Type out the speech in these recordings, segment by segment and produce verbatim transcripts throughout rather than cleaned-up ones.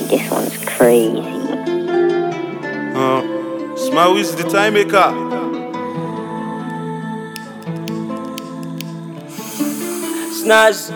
This one's crazy. Uh, Smile is the time maker. Snaz.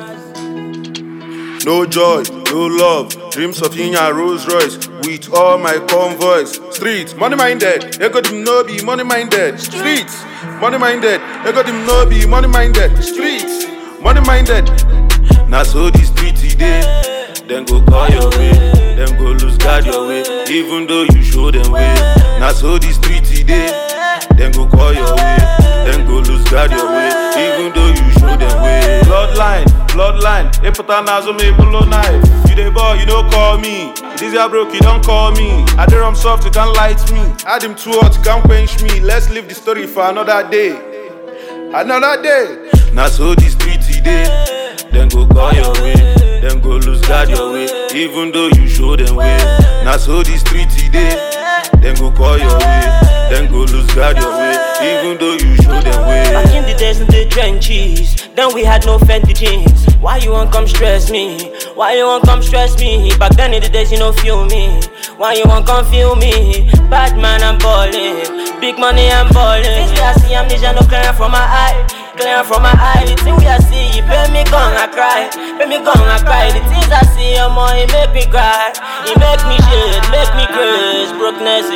No joy, no love, dreams of in a Rolls Royce with all my convoys. Streets, money minded, ego dim no be money minded. Streets, money minded, ego dim no be money minded. Streets, money minded. Now so the street today, then go call your way, then go lose guard your way, even though you show them way. Now so the street today, then go call your way, then go lose guard your way, even though you show them way. Bloodline, bloodline, Epotanazo me below knife. You dey boy, you don't call me. This year broke, you don't call me. I did rum soft, you can't light me. Add him too hot, you can't quench me. Let's leave the story for another day. Another day. Now so the street today, then go call your way, then go lose guard your way, even though you show them way. Now so the street today, then go call your way, then go lose guard your way, even though you show them way. Back in the days in the trenches, then we had no Fendi jeans. Why you won't come stress me? Why you won't come stress me? Back then in the days you don't feel me. Why you won't come feel me? Bad man I'm balling, big money I'm balling. Things we I see amnesia no clear from my eye, clear from my eye. The things we I see, pay me gonna cry, pay me gonna cry. The things I see, your more it make me cry, it make me shit, make me crazy, brokenness.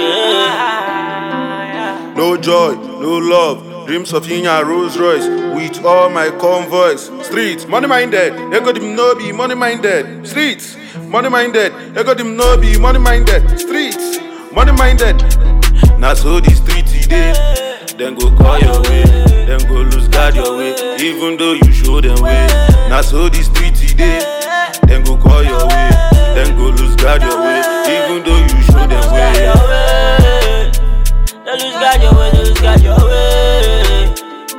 Yeah. No joy, no love, dreams of in a Rolls Royce with all my convoys. Streets, money minded, ego dim no be money minded. Streets, money minded, ego dim no be money minded. Streets, money minded. Now so the street today, then go call your way, then go lose guard your way, even though you show them way. Now so the street today, then go call your way, then go lose guard your way, even though you show them way. Don't lose guard your way, don't lose guard your way,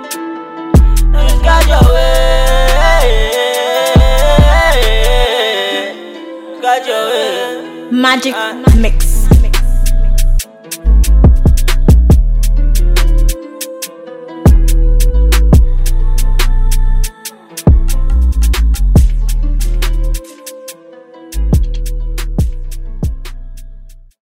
don't lose guard your way, guard your way. Magic Mix.